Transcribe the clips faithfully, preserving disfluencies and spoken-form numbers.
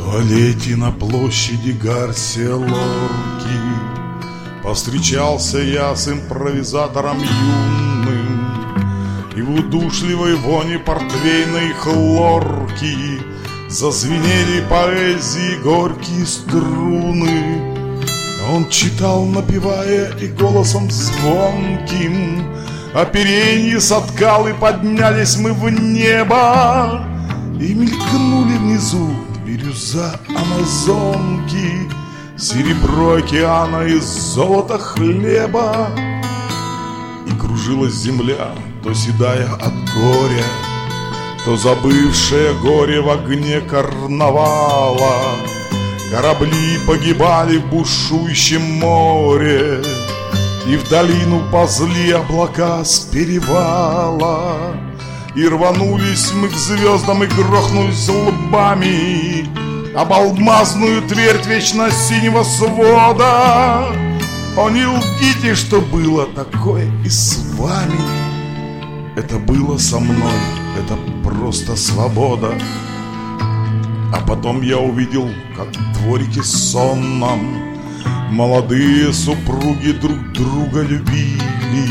туалете на площади Гарсия Лорки повстречался я с импровизатором юным, и в удушливой воне портвейной хлорки зазвенели поэзии горькие струны. Он читал, напевая, и голосом звонким оперенье соткал, и поднялись мы в небо, и мелькнули внизу бирюза амазонки, серебро океана и золото хлеба. И кружилась земля, то седая от горя, то забывшая горе в огне карнавала. Корабли погибали в бушующем море, и в долину ползли облака с перевала. И рванулись мы к звездам и грохнулись лбами об алмазную твердь вечно синего свода. О, не лгите, что было такое и с вами. Это было со мной, это просто свобода. А потом я увидел, как в дворике сонном молодые супруги друг друга любили,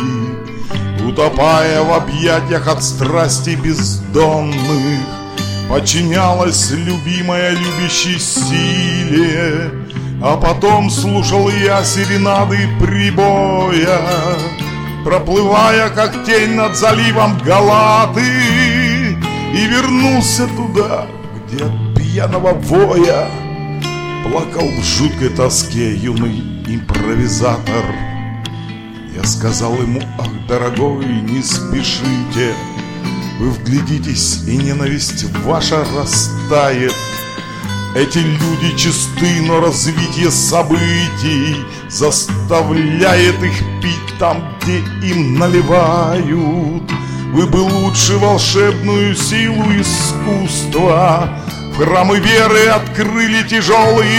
утопая в объятиях от страсти бездонных. Подчинялась любимая любящей силе, а потом слушал я серенады прибоя, проплывая как тень над заливом Галаты, и вернулся туда, где от пьяного воя плакал в жуткой тоске юный импровизатор. Я сказал ему: ах, дорогой, не спешите, вы вглядитесь, и ненависть ваша растает. Эти люди чисты, но развитие событий заставляет их пить там, где им наливают. Вы бы лучше волшебную силу искусства в храмы веры открыли тяжелые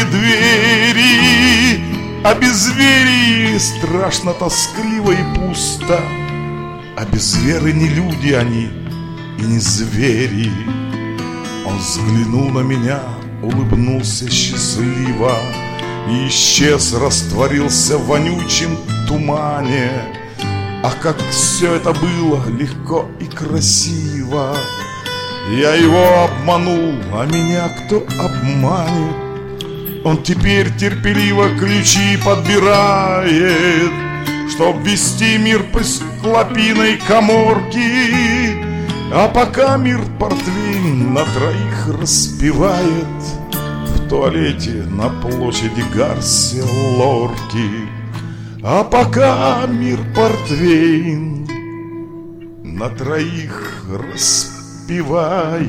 двери. А без веры страшно, тоскливо и пусто, а без веры не люди они и не звери. Он взглянул на меня, улыбнулся счастливо и исчез, растворился в вонючем тумане. Ах, как все это было легко и красиво! Я его обманул, а меня кто обманет? Он теперь терпеливо ключи подбирает, чтоб вести мир по склопиной каморки. А пока мир портвейн на троих распевает в туалете на площади Гарсия Лорки. А пока мир портвейн на троих распевает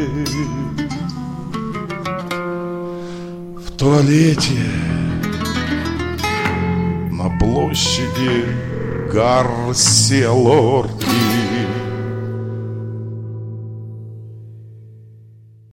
в туалете на площади Гарсия Лорки.